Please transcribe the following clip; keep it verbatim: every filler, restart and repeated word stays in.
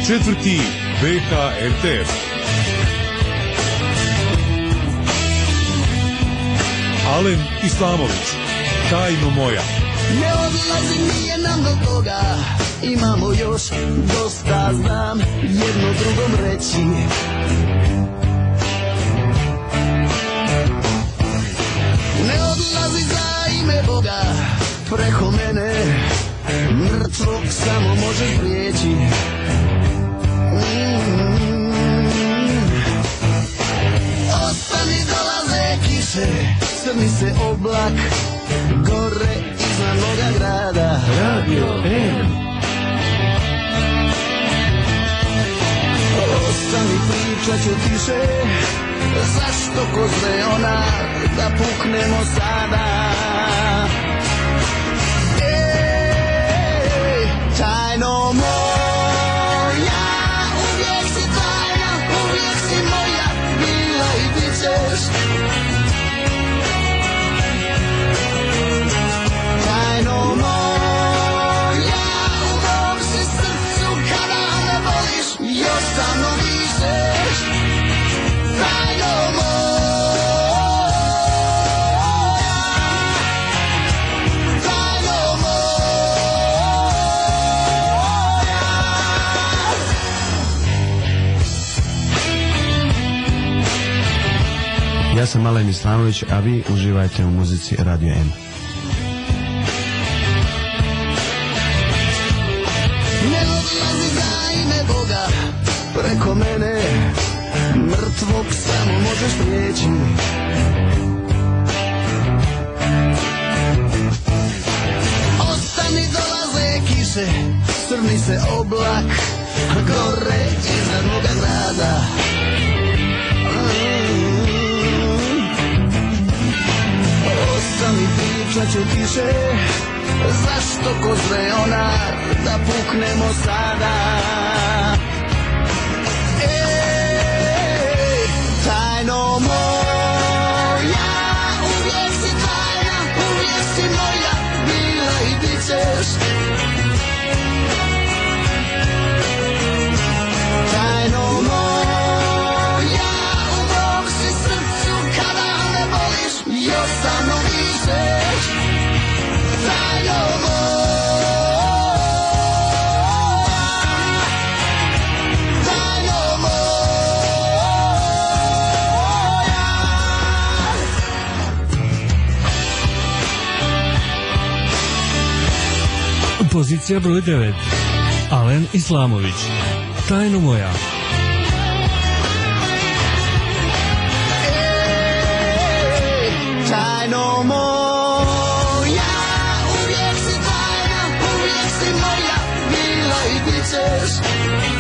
Četvrti B K R T F. Alen Islamović, Tajno moja. Ne odlazi nije nam do toga, imamo još dosta, znam jedno drugom reći. Ne odlazi za ime Boga, preko mene mrtvog samo može prijeći. Mm-hmm. Ostani, dolaze kiše, crni se oblak, gore iznad moga grada. Radio M. Ostani, pričat ću tiše, zašto ko zveona da puknemo sada. Ej, tajno moja, uvijek si tajna, uvijek si moja, bila i bit ćeš. Tajno moja, u mom si srcu kada me voliš, još sa mnom višeš. Tajno moja, tajno moja. Ja sam Alen Islamović, a vi uživajte u muzici Radio M. Ne odlazi za ime Boga, preko mene mrtvog samo možeš prijeći. Ostani, dolaze kiše, crni se oblak, gore iznad moga grada. Ostani, pričat ću tiše, zašto ko zveona da puknemo sada. Ej, tajno moja, uvijek si tajna, uvijek si moja, bila i bit ćeš. Tajno moja, u mom si srcu kada me voliš, još sa mnom višeš. Tajno moja, tajno moja. Pozicija broj devet. Alen Islamović, Tajno moja. Ej, tajno moja, uvijek si tajna, uvijek si moja, bila i bit ćeš.